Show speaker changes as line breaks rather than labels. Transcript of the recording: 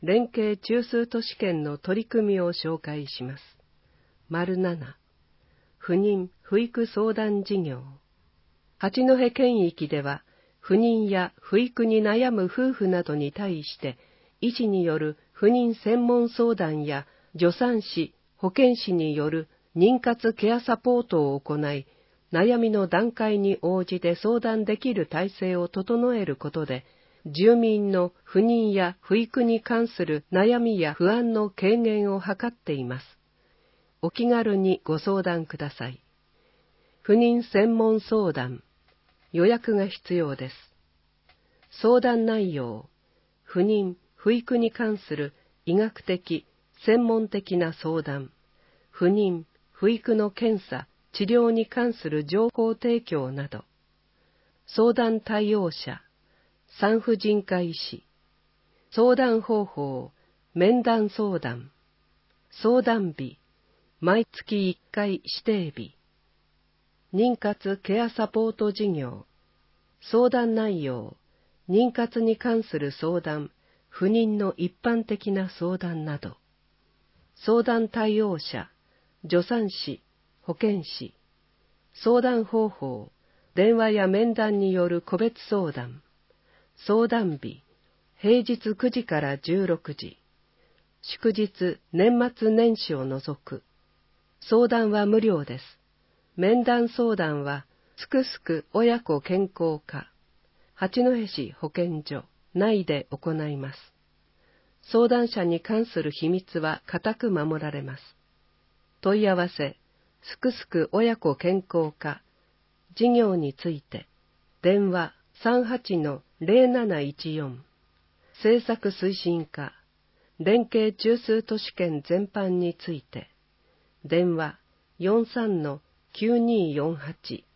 連携中枢都市圏の取り組みを紹介します。7、不妊・不育相談事業。八戸県域では、不妊や不育に悩む夫婦などに対して、医師による不妊専門相談や助産師、保健師による妊活ケアサポートを行い、悩みの段階に応じて相談できる体制を整えることで、住民の不妊や不育に関する悩みや不安の軽減を図っています。お気軽にご相談ください。不妊専門相談。予約が必要です。相談内容。不妊・不育に関する医学的・専門的な相談。不妊・不育の検査・治療に関する情報提供など。相談対応者。産婦人科医師。相談方法。面談相談。相談日。毎月1回指定日。妊活ケアサポート事業。相談内容。妊活に関する相談、不妊の一般的な相談など。相談対応者。助産師、保健師。相談方法。電話や面談による個別相談。相談日。平日9時から16時。祝日、年末年始を除く。相談は無料です。面談相談は、すくすく親子健康課、八戸市保健所内で行います。相談者に関する秘密は固く守られます。問い合わせ、すくすく親子健康課、事業について、電話38-0714、政策推進課、連携中枢都市圏全般について、電話43-9248